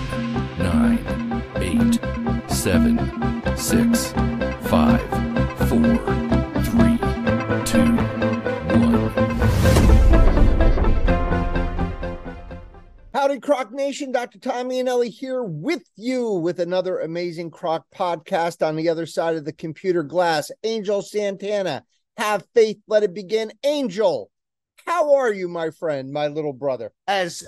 9, 8, 7, 6, 5, 4, 3, 2, 1. Howdy, Croc Nation. Dr. Tommy and Ellie here with you with another amazing Croc podcast. On the other side of the computer glass, Angel Santana. Have faith, let it begin. Angel, how are you, my friend, my little brother? As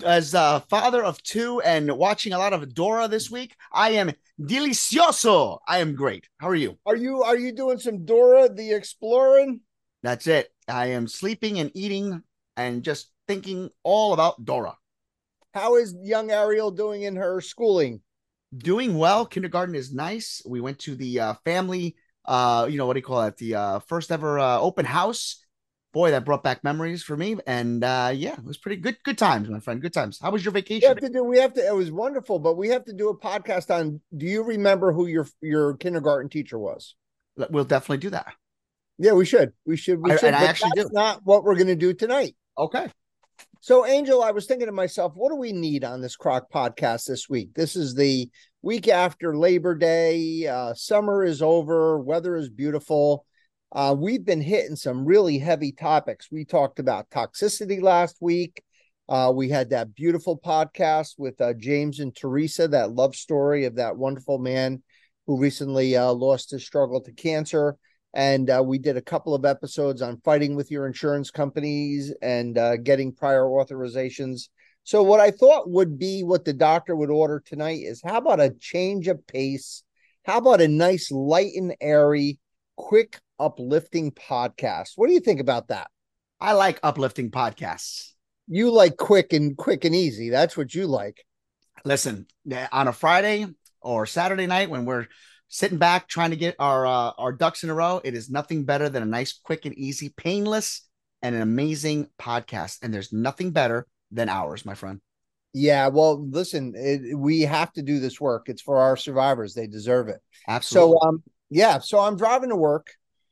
father of two and watching a lot of Dora this week, I am delicioso. I am great. How are you? Are you doing some Dora the Exploring? That's it. I am sleeping and eating and just thinking all about Dora. How is young Ariel doing in her schooling? Doing well. Kindergarten is nice. We went to the family, what do you call it? The first ever open house. Boy, that brought back memories for me. And it was pretty good. Good times, my friend. Good times. How was your vacation? It was wonderful, but we have to do a podcast on, do you remember who your kindergarten teacher was? We'll definitely do that. Yeah, we should. And I actually do. That's not what we're going to do tonight. Okay. So, Angel, I was thinking to myself, what do we need on this Croc podcast this week? This is the week after Labor Day. Summer is over. Weather is beautiful. We've been hitting some really heavy topics. We talked about toxicity last week. We had that beautiful podcast with James and Teresa, that love story of that wonderful man who recently lost his struggle to cancer. And we did a couple of episodes on fighting with your insurance companies and getting prior authorizations. So what I thought would be what the doctor would order tonight is, how about a change of pace? How about a nice, light and airy, quick, uplifting podcast? What do you think about that? I like uplifting podcasts. You like quick and easy. That's what you like. Listen, on a Friday or Saturday night when we're sitting back trying to get our ducks in a row, it is nothing better than a nice, quick and easy, painless, and an amazing podcast. And there's nothing better than ours, my friend. Yeah, well, listen, we have to do this work. It's for our survivors. They deserve it. Absolutely. So I'm driving to work,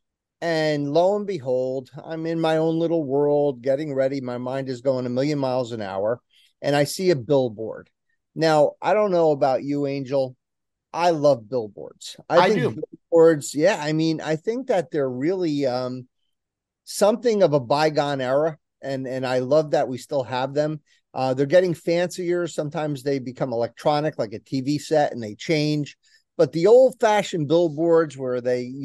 and lo and behold, I'm in my own little world, getting ready. My mind is going a million miles an hour, and I see a billboard. Now, I don't know about you, Angel. I love billboards. I think do. Billboards, yeah. I mean, I think that they're really something of a bygone era, and I love that we still have them. They're getting fancier. Sometimes they become electronic, like a TV set, and they change. But the old-fashioned billboards, where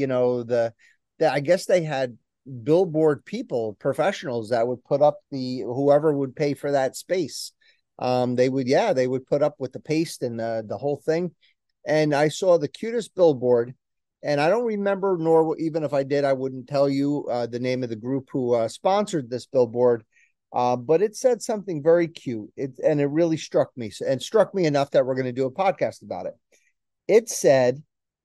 I guess they had billboard people, professionals that would put up whoever would pay for that space. They would put up with the paste and the whole thing. And I saw the cutest billboard, and I don't remember, nor even if I did, I wouldn't tell you the name of the group who sponsored this billboard. But it said something very cute. It really struck me, and struck me enough that we're going to do a podcast about it. It said,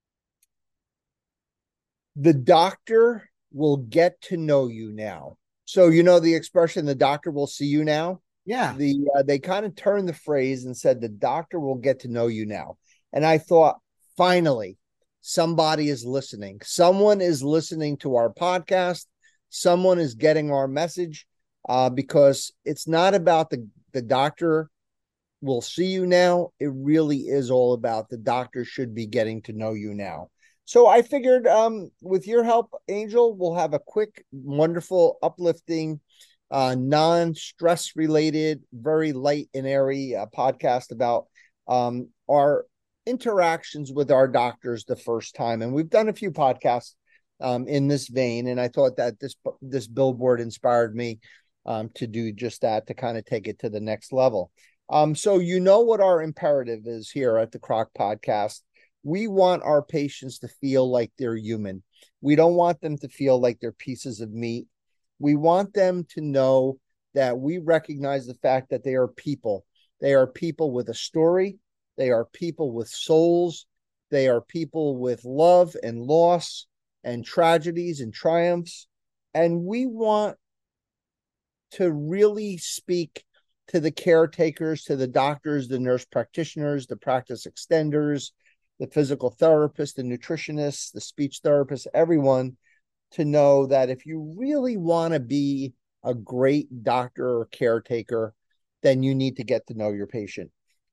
"The doctor will get to know you now." So, you know the expression, "the doctor will see you now"? Yeah. They kind of turned the phrase and said, "The doctor will get to know you now." And I thought, finally, somebody is listening. Someone is listening to our podcast. Someone is getting our message, because it's not about the doctor will see you now. It really is all about the doctor should be getting to know you now. So I figured with your help, Angel, we'll have a quick, wonderful, uplifting, non-stress related, very light and airy podcast about our interactions with our doctors the first time. And we've done a few podcasts in this vein, and I thought that this billboard inspired me to do just that, to kind of take it to the next level. So you know what our imperative is here at the Croc Podcast. We want our patients to feel like they're human. We don't want them to feel like they're pieces of meat. We want them to know that we recognize the fact that they are people. They are people with a story. They are people with souls. They are people with love and loss and tragedies and triumphs. And we want to really speak to the caretakers, to the doctors, the nurse practitioners, the practice extenders, the physical therapist, the nutritionists, the speech therapist, everyone, to know that if you really want to be a great doctor or caretaker, then you need to get to know your patient.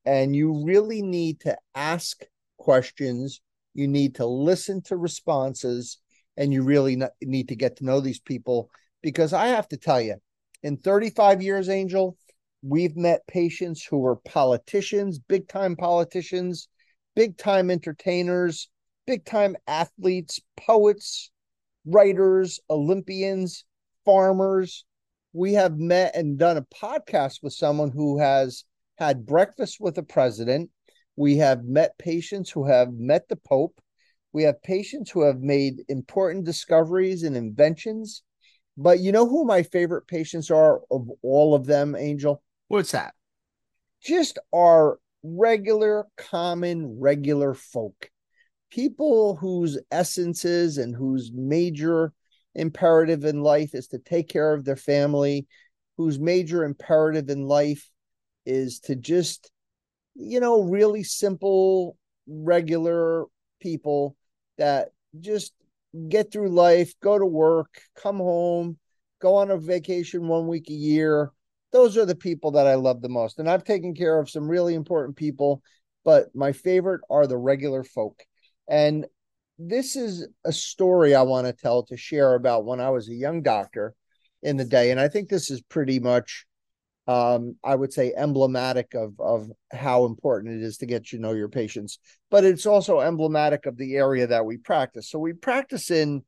And you really need to ask questions. You need to listen to responses, and you really need to get to know these people. Because I have to tell you, in 35 years, Angel, we've met patients who were politicians, big time politicians, big time entertainers, big time athletes, poets, writers, Olympians, farmers. We have met and done a podcast with someone who has had breakfast with a president. We have met patients who have met the Pope. We have patients who have made important discoveries and inventions. But you know who my favorite patients are of all of them, Angel? What's that? Just our regular, common, regular folk. People whose essences and whose major imperative in life is to take care of their family, whose major imperative in life is to just, really simple, regular people that just get through life, go to work, come home, go on a vacation 1 week a year. Those are the people that I love the most. And I've taken care of some really important people, but my favorite are the regular folk. And this is a story I want to tell, to share about when I was a young doctor in the day. And I think this is pretty much, I would say, emblematic of how important it is to get to know your patients. But it's also emblematic of the area that we practice. So we practice in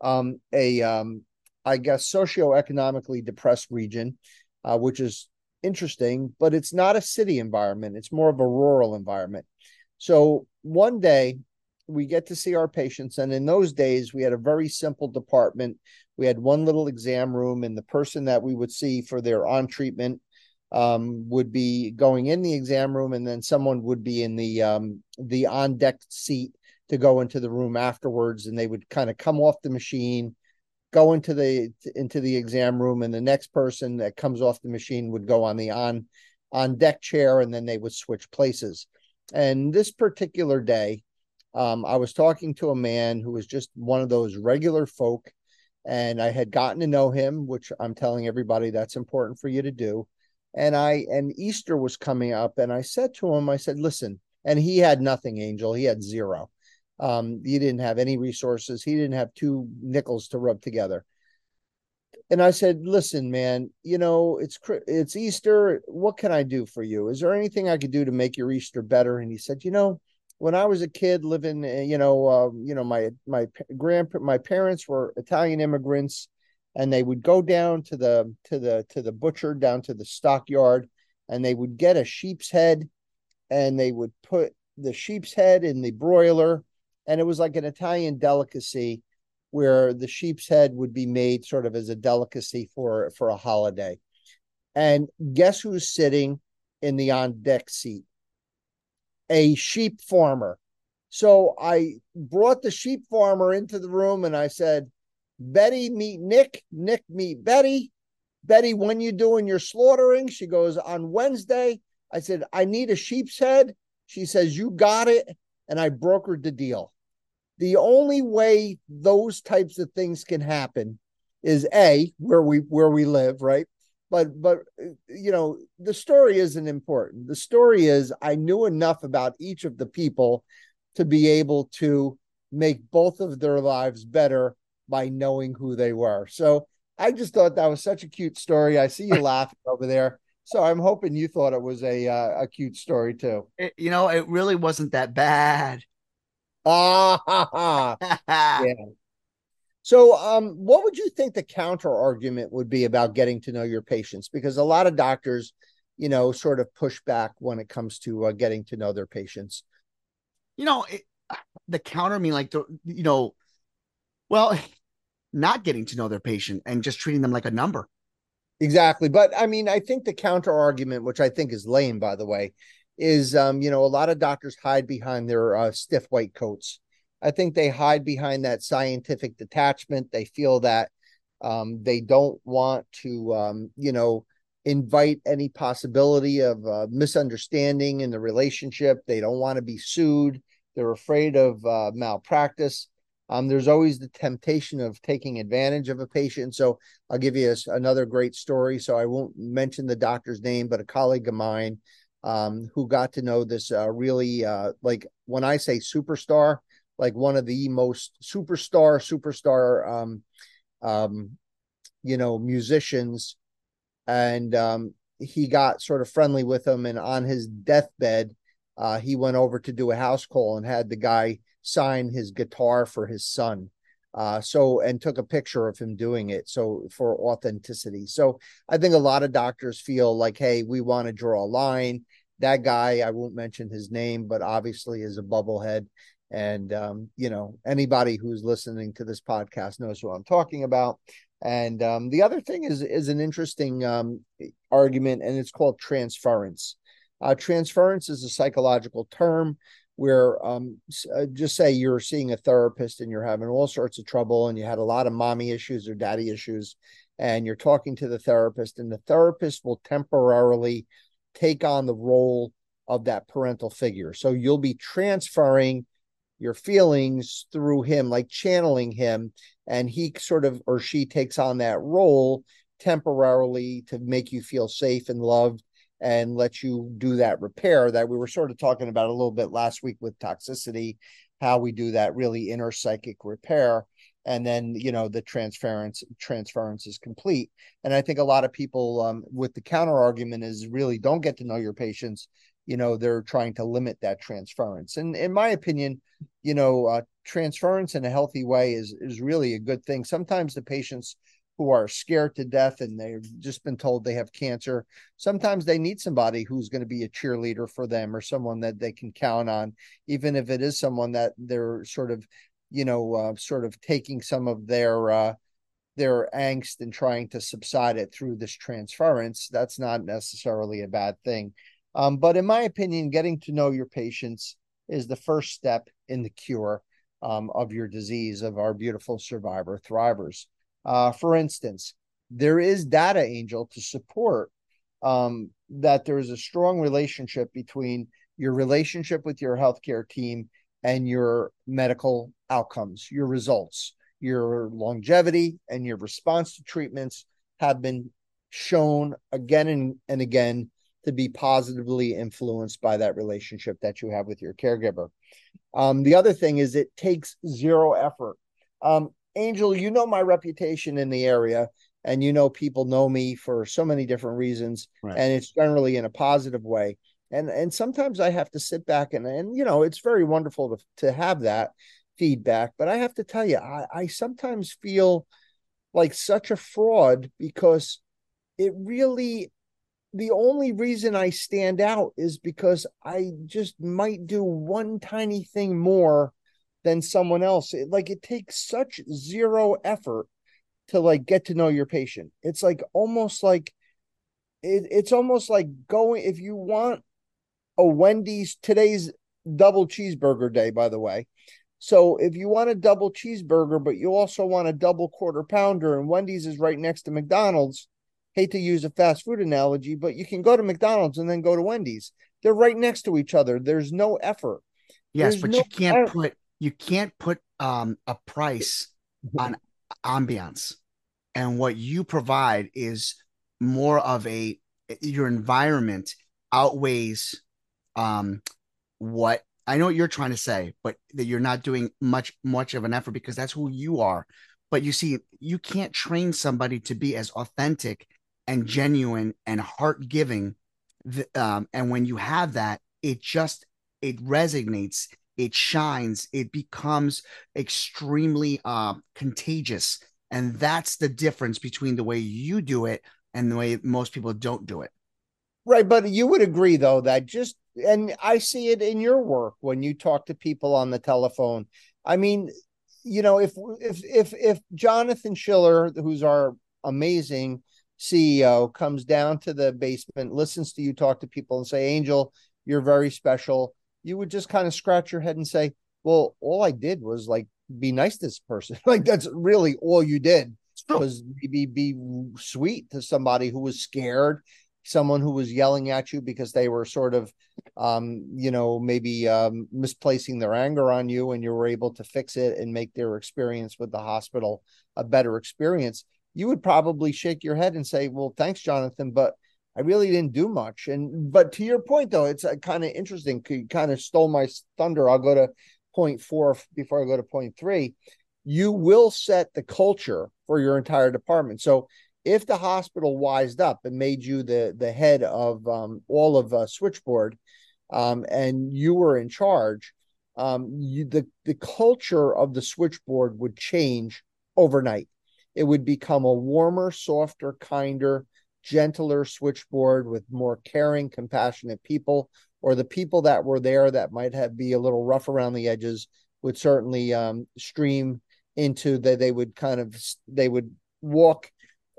I guess, socioeconomically depressed region, which is interesting, but it's not a city environment. It's more of a rural environment. So one day we get to see our patients. And in those days, we had a very simple department. We had one little exam room, and the person that we would see for their on treatment would be going in the exam room, and then someone would be in the on deck seat to go into the room afterwards. And they would kind of come off the machine, go into the exam room, and the next person that comes off the machine would go on the on deck chair, and then they would switch places. And this particular day, I was talking to a man who was just one of those regular folk, and I had gotten to know him, which I'm telling everybody that's important for you to do. And Easter was coming up, and I said to him, I said, listen, and he had nothing, Angel. He had zero. He didn't have any resources. He didn't have two nickels to rub together. And I said, listen, man, it's Easter. What can I do for you? Is there anything I could do to make your Easter better? And he said, when I was a kid living, my parents were Italian immigrants, and they would go down to the butcher, down to the stockyard, and they would get a sheep's head, and they would put the sheep's head in the broiler, and it was like an Italian delicacy where the sheep's head would be made sort of as a delicacy for a holiday. And guess who's sitting in the on deck seat? A sheep farmer. So I brought the sheep farmer into the room, and I said, Betty, meet Nick. Nick, meet Betty. Betty, when you doing your slaughtering? She goes, on Wednesday. I said, I need a sheep's head. She says, you got it. And I brokered the deal. The only way those types of things can happen is where we live, right? But the story isn't important. The story is I knew enough about each of the people to be able to make both of their lives better by knowing who they were. So I just thought that was such a cute story. I see you laughing over there. So I'm hoping you thought it was a cute story too. It really wasn't that bad. Yeah. So, what would you think the counter argument would be about getting to know your patients? Because a lot of doctors, sort of push back when it comes to getting to know their patients. The counter, I mean, well, not getting to know their patient and just treating them like a number. Exactly. But I mean, I think the counter argument, which I think is lame, by the way, is, a lot of doctors hide behind their stiff white coats. I think they hide behind that scientific detachment. They feel that they don't want to, invite any possibility of misunderstanding in the relationship. They don't want to be sued. They're afraid of malpractice. There's always the temptation of taking advantage of a patient. So I'll give you another great story. So I won't mention the doctor's name, but a colleague of mine who got to know this really, like when I say superstar, like one of the most superstar, musicians. And he got sort of friendly with him. And on his deathbed, he went over to do a house call and had the guy sign his guitar for his son. And took a picture of him doing it. So for authenticity. So I think a lot of doctors feel like, hey, we want to draw a line. That guy, I won't mention his name, but obviously is a bubblehead. And, anybody who's listening to this podcast knows what I'm talking about. And the other thing is an interesting argument, and it's called transference. Transference is a psychological term where just say you're seeing a therapist and you're having all sorts of trouble and you had a lot of mommy issues or daddy issues, and you're talking to the therapist, and the therapist will temporarily take on the role of that parental figure. So you'll be transferring your feelings through him, like channeling him, and he sort of, or she takes on that role temporarily to make you feel safe and loved and let you do that repair that we were sort of talking about a little bit last week with toxicity, how we do that really inner psychic repair. And then, the transference is complete. And I think a lot of people with the counter argument is really don't get to know your patients. They're trying to limit that transference. And in my opinion, transference in a healthy way is really a good thing. Sometimes the patients who are scared to death and they've just been told they have cancer, sometimes they need somebody who's going to be a cheerleader for them or someone that they can count on, even if it is someone that they're sort of, taking some of their angst and trying to subside it through this transference. That's not necessarily a bad thing. But in my opinion, getting to know your patients is the first step in the cure of your disease, of our beautiful survivor thrivers. For instance, there is data, Angel, to support that there is a strong relationship between your relationship with your healthcare team and your medical outcomes, your results, your longevity, and your response to treatments have been shown again and again to be positively influenced by that relationship that you have with your caregiver. The other thing is it takes zero effort. Angel, my reputation in the area, and people know me for so many different reasons, right, and it's generally in a positive way. And sometimes I have to sit back and it's very wonderful to have that feedback. But I have to tell you, I sometimes feel like such a fraud because it really, the only reason I stand out is because I just might do one tiny thing more than someone else. It takes such zero effort to get to know your patient. It's almost like it's almost like going, if you want a Wendy's, today's double cheeseburger day, by the way. So if you want a double cheeseburger, but you also want a double quarter pounder, and Wendy's is right next to McDonald's, hate to use a fast food analogy, but you can go to McDonald's and then go to Wendy's. They're right next to each other. There's no effort. Yes, but you can't put a price on ambiance. And what you provide is more of your environment outweighs what I know what you're trying to say, but that you're not doing much of an effort because that's who you are. But you see, you can't train somebody to be as authentic and genuine and heart giving. And when you have that, it resonates, it shines, it becomes extremely contagious. And that's the difference between the way you do it and the way most people don't do it. Right. But you would agree, though, that and I see it in your work when you talk to people on the telephone. I mean, if Jonathan Schiller, who's our amazing CEO, comes down to the basement, listens to you talk to people and say, Angel, you're very special, you would just kind of scratch your head and say, well, all I did was be nice to this person. That's really all you did, was maybe be sweet to somebody who was scared, someone who was yelling at you because they were sort of, maybe misplacing their anger on you, and you were able to fix it and make their experience with the hospital a better experience. You would probably shake your head and say, well, thanks, Jonathan, but I really didn't do much. But to your point, though, it's kind of interesting. You kind of stole my thunder. I'll go to point 4 before I go to point 3. You will set the culture for your entire department. So if the hospital wised up and made you the head of all of switchboard, and you were in charge, the culture of the switchboard would change overnight. It would become a warmer, softer, kinder, gentler switchboard with more caring, compassionate people, or the people that were there that might be a little rough around the edges would certainly stream into they would walk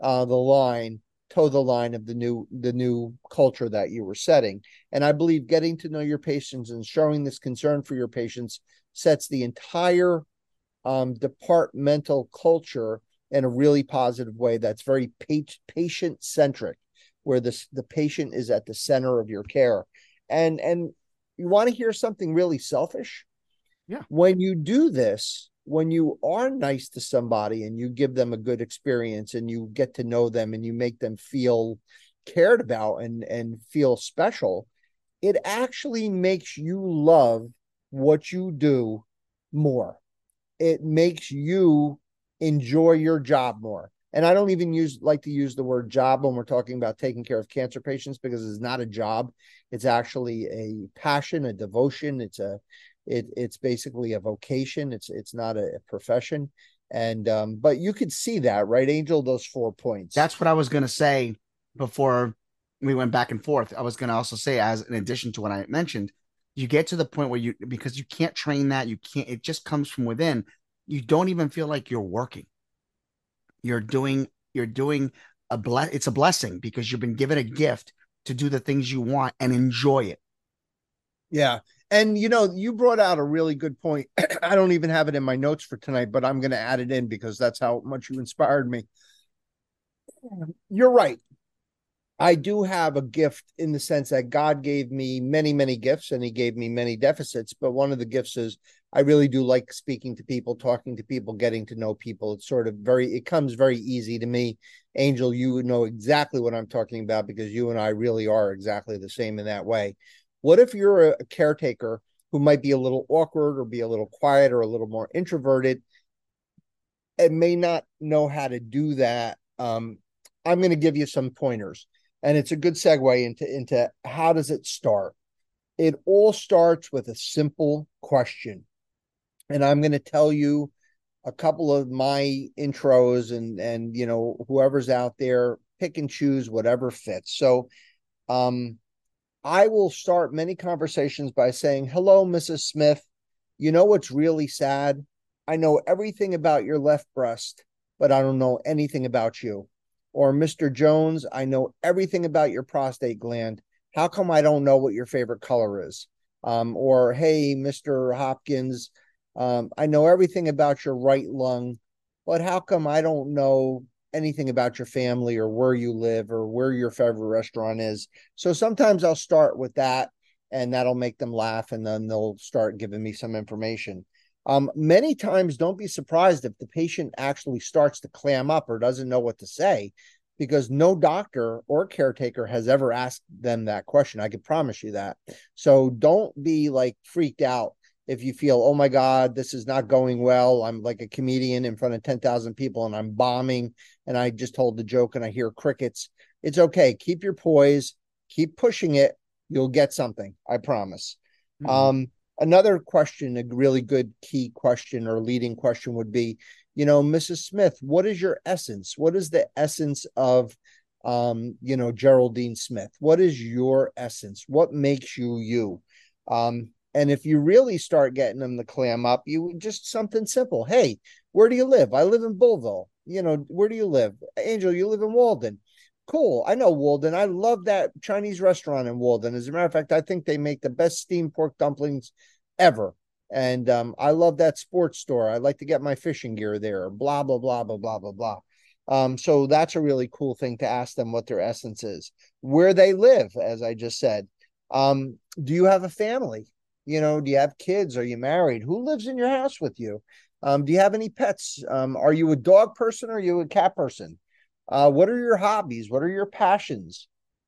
toe the line of the new culture that you were setting. And I believe getting to know your patients and showing this concern for your patients sets the entire departmental culture in a really positive way that's very patient centric, where the patient is at the center of your care. And you want to hear something really selfish? Yeah. When you do this, when you are nice to somebody and you give them a good experience and you get to know them and you make them feel cared about and feel special, it actually makes you love what you do more. It makes you enjoy your job more. And I don't even like to use the word job when we're talking about taking care of cancer patients, because it's not a job. It's actually a passion, a devotion. It's basically a vocation. It's not a profession. And but you could see that, right, Angel? Those 4 points. That's what I was going to say before we went back and forth. I was going to also say, as in addition to what I mentioned, you get to the point where because you can't train that, it just comes from within. You don't even feel like you're working. You're doing it's a blessing, because you've been given a gift to do the things you want and enjoy it. Yeah. And you brought out a really good point. I don't even have it in my notes for tonight, but I'm going to add it in because that's how much you inspired me. You're right. I do have a gift in the sense that God gave me many, many gifts, and he gave me many deficits. But one of the gifts is I really do like speaking to people, talking to people, getting to know people. It's it comes very easy to me. Angel, you know exactly what I'm talking about, because you and I really are exactly the same in that way. What if you're a caretaker who might be a little awkward or be a little quiet or a little more introverted and may not know how to do that? I'm going to give you some pointers, and it's a good segue into how does it start? It all starts with a simple question. And I'm going to tell you a couple of my intros, and whoever's out there, pick and choose whatever fits. So I will start many conversations by saying, "Hello, Mrs. Smith. You know what's really sad? I know everything about your left breast, but I don't know anything about you." Or, "Mr. Jones, I know everything about your prostate gland. How come I don't know what your favorite color is?" Or, "Hey, Mr. Hopkins, I know everything about your right lung, but how come I don't know anything about your family or where you live or where your favorite restaurant is?" So sometimes I'll start with that, and that'll make them laugh, and then they'll start giving me some information. Many times, don't be surprised if the patient actually starts to clam up or doesn't know what to say, because no doctor or caretaker has ever asked them that question. I can promise you that. So don't be like freaked out if you feel, "Oh my God, this is not going well. I'm like a comedian in front of 10,000 people and I'm bombing and I just told the joke and I hear crickets." It's okay. Keep your poise, keep pushing it. You'll get something. I promise. Mm-hmm. Another question, a really good key question or leading question would be, "Mrs. Smith, what is your essence? What is the essence of, Geraldine Smith? What is your essence? What makes you you?" And if you really start getting them to clam up, you just something simple. "Hey, where do you live?" "I live in Bullville." "Where do you live?" "Angel, you live in Walden." "Cool. I know Walden. I love that Chinese restaurant in Walden. As a matter of fact, I think they make the best steamed pork dumplings ever. And I love that sports store. I like to get my fishing gear there." Blah, blah, blah, blah, blah, blah, blah. So that's a really cool thing to ask them what their essence is. Where they live, as I just said. Do you have a family? Do you have kids? Are you married? Who lives in your house with you? Do you have any pets? Are you a dog person or are you a cat person? What are your hobbies? What are your passions?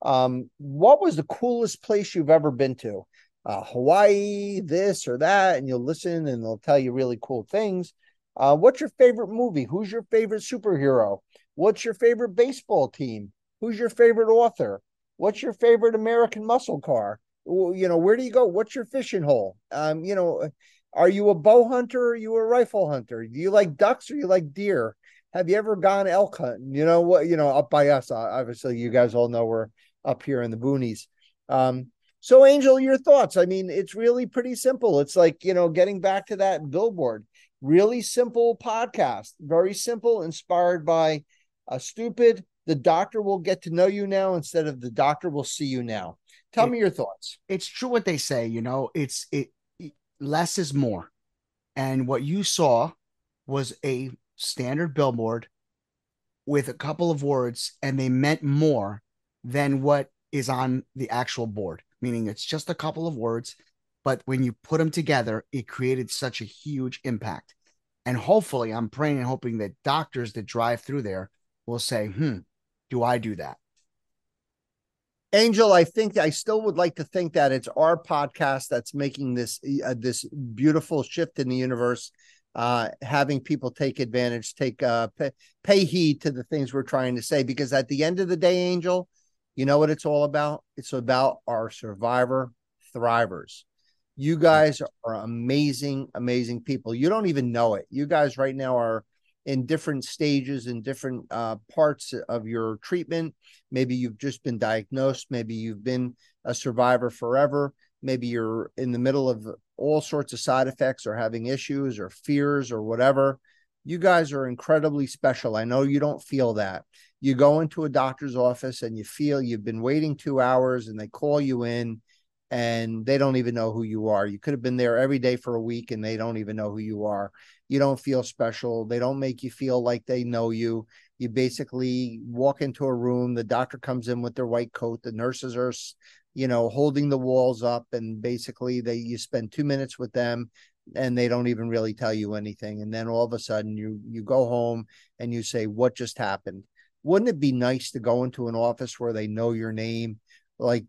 What was the coolest place you've ever been to? Hawaii, this or that, and you'll listen and they'll tell you really cool things. What's your favorite movie? Who's your favorite superhero? What's your favorite baseball team? Who's your favorite author? What's your favorite American muscle car? Where do you go? What's your fishing hole? Are you a bow hunter or are you a rifle hunter? Do you like ducks or you like deer? Have you ever gone elk hunting? You know what? Up by us, obviously, you guys all know we're up here in the boonies. So, Angel, your thoughts? I mean, it's really pretty simple. It's like, getting back to that billboard, really simple podcast, very simple, inspired by a stupid, the doctor will get to know you now instead of the doctor will see you now. Tell me your thoughts. It's true what they say, less is more. And what you saw was a standard billboard with a couple of words, and they meant more than what is on the actual board, meaning it's just a couple of words, but when you put them together, it created such a huge impact. And hopefully, I'm praying and hoping that doctors that drive through there will say, do I do that? Angel, I think I still would like to think that it's our podcast that's making this beautiful shift in the universe, having people take advantage, pay heed to the things we're trying to say. Because at the end of the day, Angel, you know what it's all about? It's about our survivor thrivers. You guys are amazing, amazing people. You don't even know it. You guys right now are in different stages, in different parts of your treatment. Maybe you've just been diagnosed. Maybe you've been a survivor forever. Maybe you're in the middle of all sorts of side effects or having issues or fears or whatever. You guys are incredibly special. I know you don't feel that. You go into a doctor's office and you feel you've been waiting 2 hours and they call you in and they don't even know who you are. You could have been there every day for a week and they don't even know who you are. You don't feel special. They don't make you feel like they know you. You basically walk into a room. The doctor comes in with their white coat. The nurses are, holding the walls up, and basically you spend 2 minutes with them and they don't even really tell you anything. And then all of a sudden you go home and you say, what just happened? Wouldn't it be nice to go into an office where they know your name? Like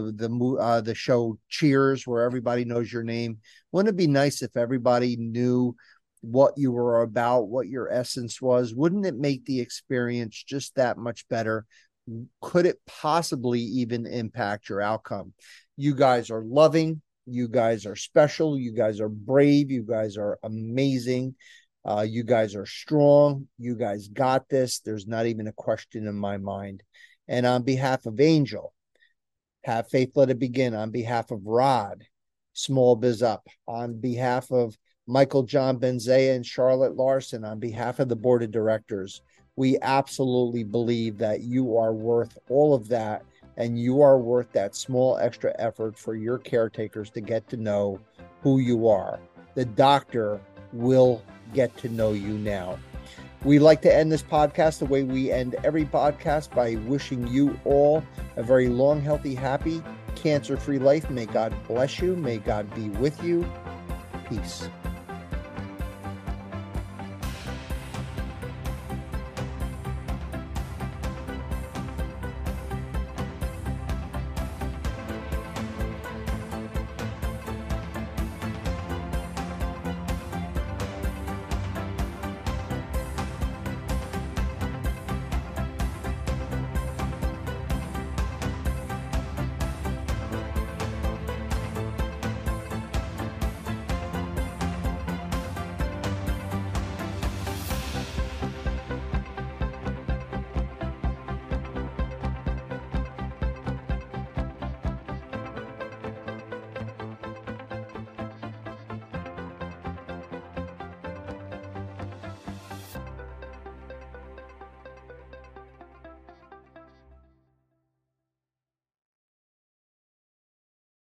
the show Cheers, where everybody knows your name. Wouldn't it be nice if everybody knew what you were about, what your essence was? Wouldn't it make the experience just that much better? Could it possibly even impact your outcome? You guys are loving. You guys are special. You guys are brave. You guys are amazing. You guys are strong. You guys got this. There's not even a question in my mind. And on behalf of Angel, Have Faith, Let It Begin, on behalf of Rod, Small Biz Up, on behalf of Michael John Benzea and Charlotte Larson, on behalf of the board of directors, we absolutely believe that you are worth all of that, and you are worth that small extra effort for your caretakers to get to know who you are. The doctor will get to know you now. We like to end this podcast the way we end every podcast, by wishing you all a very long, healthy, happy, cancer-free life. May God bless you. May God be with you. Peace.